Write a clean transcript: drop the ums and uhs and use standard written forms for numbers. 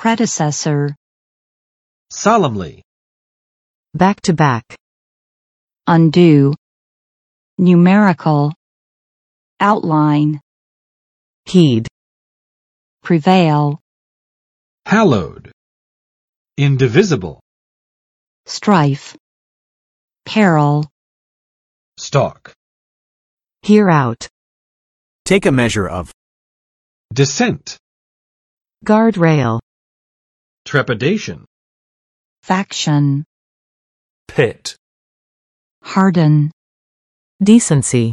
predecessor, solemnly, back to back, undo, numerical, outline, heed, prevail, hallowed, indivisible, strife, peril, stalk, hear out, Take a measure of. descent, guardrail, trepidation, faction, Pit. harden, decency.